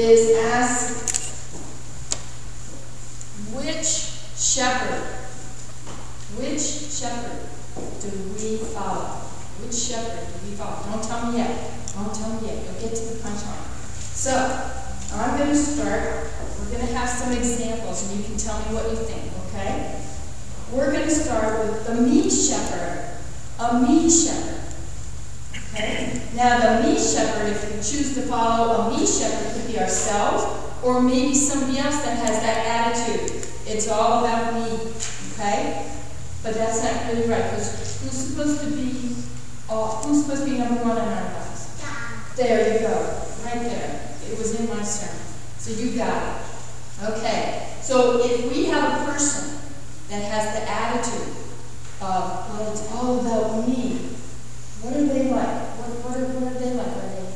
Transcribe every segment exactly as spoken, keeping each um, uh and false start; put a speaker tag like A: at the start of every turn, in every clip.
A: is ask, which shepherd, which shepherd do we follow? Which shepherd do we follow? Don't tell me yet. Don't tell me yet. You'll get to the punchline. So, I'm going to start. We're going to have some examples, and you can tell me what you think, okay? We're going to start with the meat shepherd. A meat shepherd. Okay? Now, the meat shepherd, if you choose to follow a meat shepherd, could be ourselves, or maybe somebody else that has that attitude. It's all about me, okay? But that's not really right, because who's supposed to be, uh, who's supposed to be number one in our lives? There you go, right there. It was in my sermon. So you got it. Okay, so if we have a person that has the attitude of, well, it's all about me, what are they like? What, what, are, what are they like? Are they?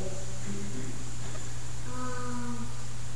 B: Um,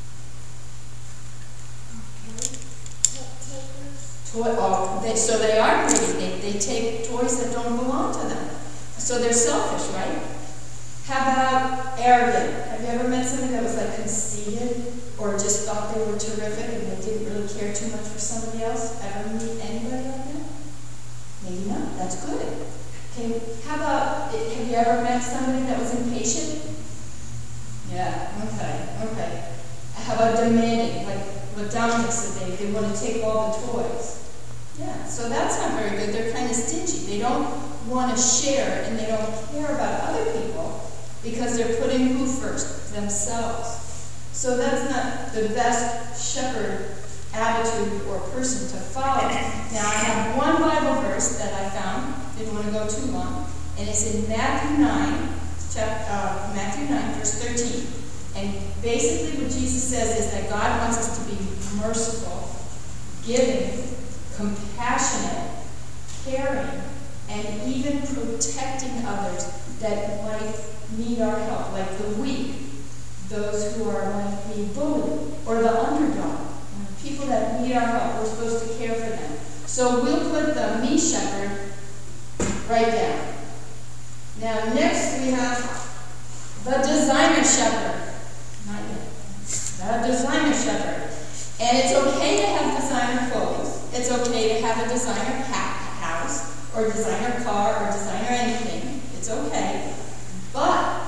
B: okay.
A: Toy, oh, they, so they are greedy. They, they take toys that don't belong to them. So they're selfish, right? How about arrogant? Have you ever met somebody that was like conceited or just thought they were terrific and they didn't really care too much for somebody else? Ever meet anybody like that? Maybe not. That's good. Okay. How about, have you ever met somebody that was impatient? Yeah. Okay. Okay. How about demanding? Like what Dominic said, they, they want to take all the toys. Yeah. So that's not very good. They're kind of stingy. They don't want to share and they don't care about other people because they're putting who first? Themselves. So that's not the best shepherd attitude or person to follow. Now I have one Bible verse that I found, didn't want to go too long, and it's in Matthew nine, chapter, uh, Matthew nine, verse thirteen. And basically what Jesus says is that God wants us to be merciful, giving, compassionate, caring, and even protecting others that might need our help, like the weak, those who are might be bullied, or the underdog, people that need our help. We're supposed to care for them. So we'll put the meat shepherd right down. Now next we have the designer shepherd. Not yet. The designer shepherd. And it's okay to have designer clothes. It's okay to have a designer house, or designer car, or designer anything. It's okay. But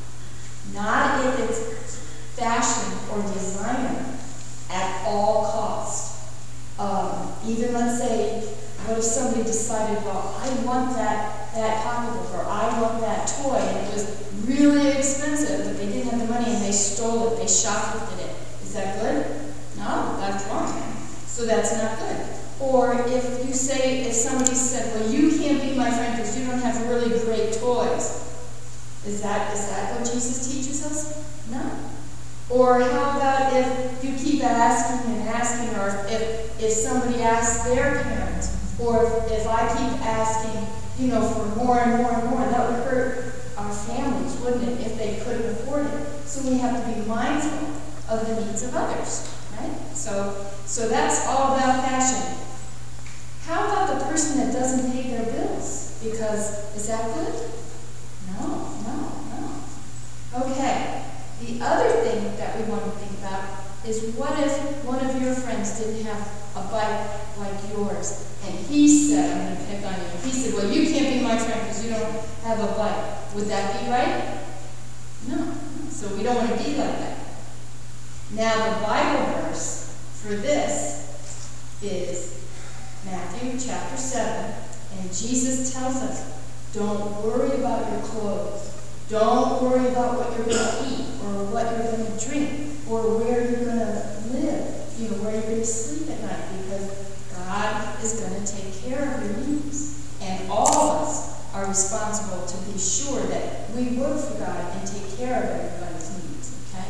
A: not if it's fashion or designer at all cost. Um, even let's say, what if somebody decided, well, I want that, that pocketbook, or I want that toy, and it was really expensive, but they didn't have the money and they stole it, they shoplifted it. Is that good? No, that's wrong. So that's not good. Or if you say, if somebody said, well, you can't be my friend because you don't have really great toys. Is that, is that what Jesus teaches us? No. Or how about if you keep asking and asking, or if, if somebody asks their parents, or if, if I keep asking, you know, for more and more and more, that would hurt our families, wouldn't it, if they couldn't afford it? So we have to be mindful of the needs of others, right? So, so that's all about fashion. How about the person that doesn't pay their bills? Because, is that good? No, no, no. Okay, the other thing that we want to think about is what if one of your friends didn't have a bike like yours, and he said, I'm going to pick on you, and he said, well, you can't be my friend because you don't have a bike. Would that be right? No. So we don't want to be like that. Now the Bible verse for this is Matthew chapter seven, and Jesus tells us, don't worry about your clothes. Don't worry about what you're going to eat, or what you're going to drink, or where you're going to live, you know, where you're going to sleep at night, because God is going to take care of your needs. And all of us are responsible to be sure that we work for God and take care of everybody's needs, okay?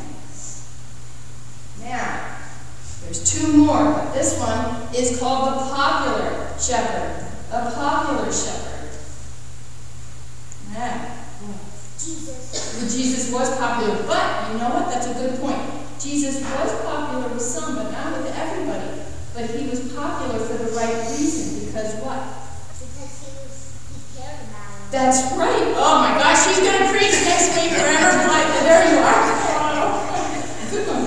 A: Now, there's two more, but this one is called the popular shepherd. A popular shepherd. Yeah.
B: Jesus.
A: Well, Jesus was popular, but you know what? That's a good point. Jesus was popular with some, but not with everybody. But he was popular for the right reason, because what?
B: Because he was, he cared about it.
A: That's right. Oh my gosh, she's going to preach next week forever. Like, there you are. Good one.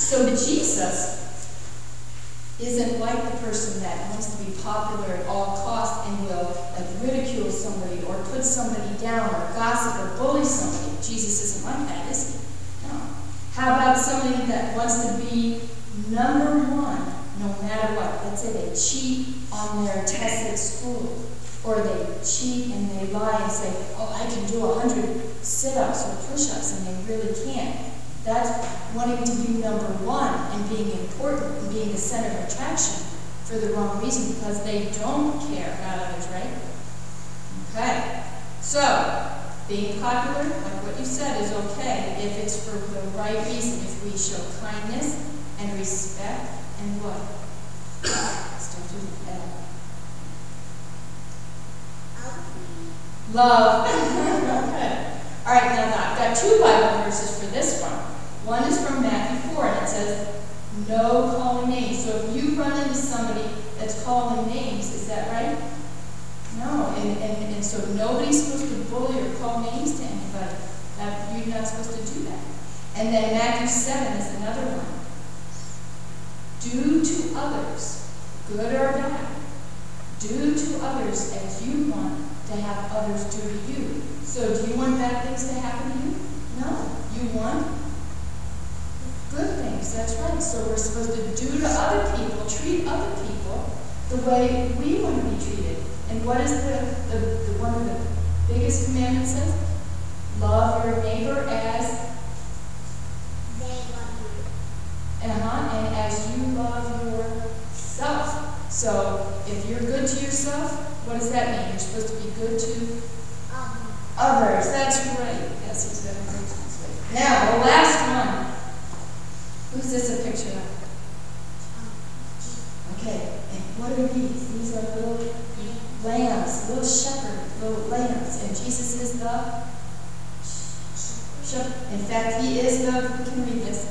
A: So Jesus isn't like the person that wants to be popular at all costs and will like ridicule somebody or put somebody down or gossip or bully somebody. Jesus isn't like that, is he? No. How about somebody that wants to be number one no matter what? Let's say they cheat on their tests at school, or they cheat and they lie and say, oh, I can do a hundred sit-ups or push-ups, and they really can't. That's wanting to be number one and being important and being the center of attraction for the wrong reason, because they don't care about others, right? Okay. So, being popular, like what you said, is okay if it's for the right reason, if we show kindness and respect and what? Starts with L. Love. Okay. All right, now I've got two Bible verses for this one. One is from Matthew four, and it says, no calling names. So if you run into somebody that's calling names, is that right? No. And, and, and so nobody's supposed to bully or call names to anybody. That, you're not supposed to do that. And then Matthew seven is another one. Do to others, good or bad, do to others as you want to have others do to you. So do you want bad things to happen to you? No. You want good things. That's right. So we're supposed to do to other people, treat other people the way we want to be treated. And what is the, the, the one of the biggest commandments says? Love your neighbor as
B: They love you.
A: Uh-huh, and as you love yourself. So if you're good to yourself, what does that mean? You're supposed to be good to
B: Um,
A: others. That's right. Yes, he's got a great translation. Now, the last one. Who's this a picture of? Okay, and what are these? These are little lambs, little shepherd, little lambs. And Jesus is the shepherd. In fact, he is the, who can read this?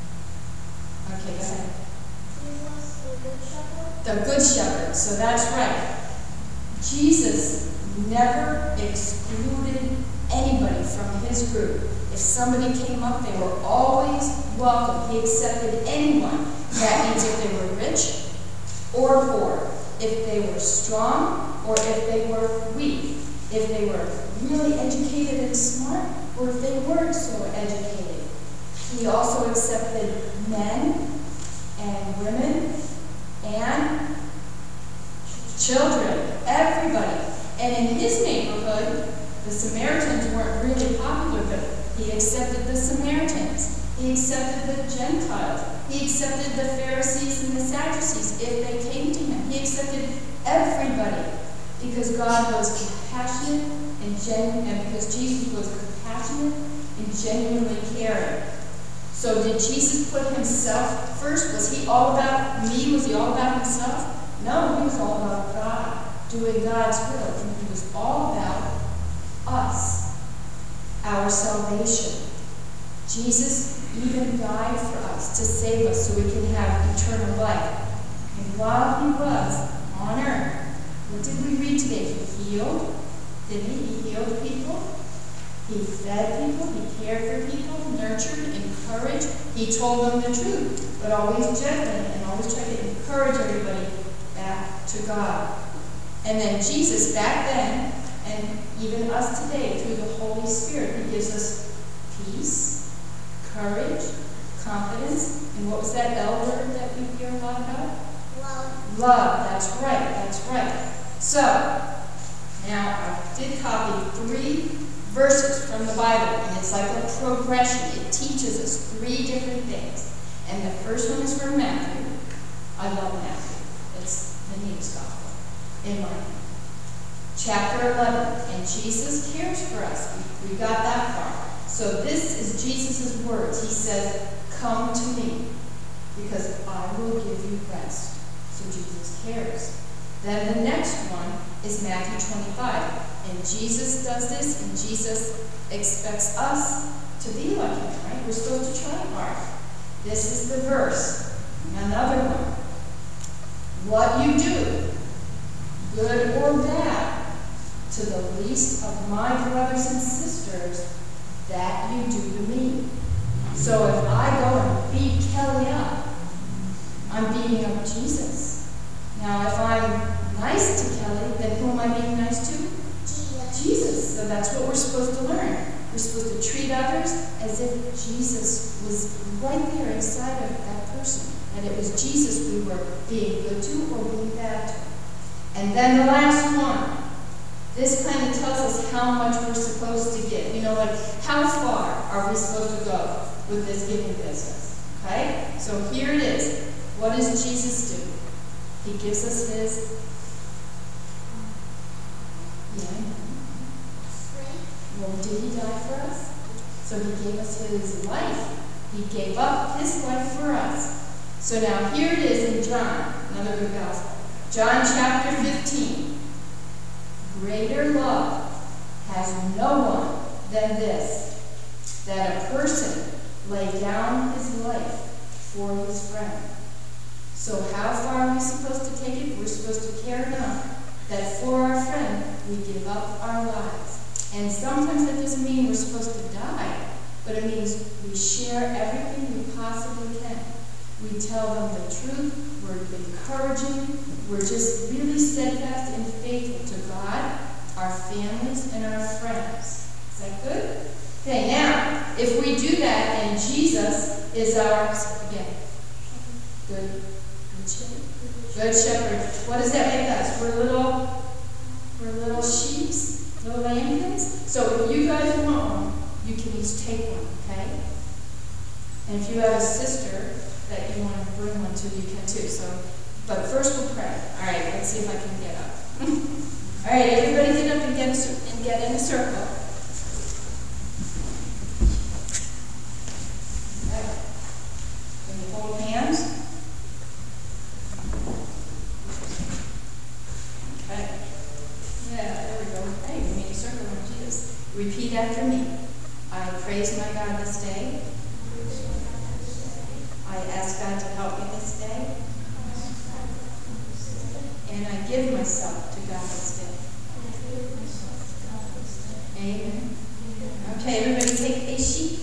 A: Okay, go ahead.
B: Jesus, the good shepherd.
A: The good shepherd. So that's right. Jesus never excluded anybody from his group. If somebody came up, they were always welcome. He accepted anyone. That means if they were rich or poor, if they were strong or if they were weak, if they were really educated and smart or if they weren't so educated. He also accepted men and women and children, everybody. And in his neighborhood, the Samaritans weren't really popular, but he accepted the Samaritans. He accepted the Gentiles. He accepted the Pharisees and the Sadducees if they came to him. He accepted everybody because God was compassionate and genuine, and because Jesus was compassionate and genuinely caring. So did Jesus put himself first? Was he all about me? Was he all about himself? No, he was all about God, doing God's will. And he was all about us, our salvation. Jesus even died for us to save us so we can have eternal life. And while he was on earth, what did we read today? He healed. Did he? He healed people. He fed people. He cared for people, nurtured, encouraged. He told them the truth, but always gently and always tried to encourage everybody back to God. And then Jesus back then, and even us today, through the Holy Spirit, he gives us peace, courage, confidence, and what was that L word that we hear a lot about?
B: Love.
A: Love. That's right. That's right. So, now I did copy three verses from the Bible, and it's like a progression. It teaches us three different things. And the first one is from Matthew. I love Matthew. It's the neatest gospel in my opinion. Chapter eleven, and Jesus cares for us. We, we got that far. So this is Jesus' words. He says, come to me, because I will give you rest. So Jesus cares. Then the next one is Matthew twenty-five. And Jesus does this, and Jesus expects us to be like him, right? We're supposed to try hard. This is the verse. Another one. What you do, good or bad, to the least of my brothers and sisters, that you do to me. So if I go and beat Kelly up, I'm beating up Jesus. Now, if I'm nice to Kelly, then who am I being nice to?
B: Jesus.
A: Jesus. So that's what we're supposed to learn. We're supposed to treat others as if Jesus was right there inside of that person. And it was Jesus we were being good to or being bad to. And then the last one. This kind of tells us how much we're supposed to give. You know, like, how far are we supposed to go with this giving business? Okay? So here it is. What does Jesus do? He gives us his, yeah, well, did he die for us? So he gave us his life. He gave up his life for us. So now here it is in John, another good gospel. John chapter fifteen. Greater love has no one than this, that a person lay down his life for his friend. So how far are we supposed to take it? We're supposed to care enough that for our friend we give up our lives. And sometimes that doesn't mean we're supposed to die, but it means we share everything we possibly can. We tell them the truth, we're encouraging, we're just really steadfast and faithful to God, our families, and our friends. Is that good? Okay, now, if we do that and Jesus is our, again, good, good shepherd. Good shepherd. What does that make us? We're little, we're little sheeps, little lambkins. So if you guys want one, you can each take one, okay? And if you have a sister that you want to bring one to, you can too. So, but first we'll pray. All right, let's see if I can get up. All right, everybody get up and get, and get in a circle. Okay. Can you hold hands? Okay. Yeah, there we go. Hey, we made a circle on Jesus. Repeat after me. I praise my God this day. I ask God to help me this day. And I give myself to God this day. Amen. Okay, everybody take a sheet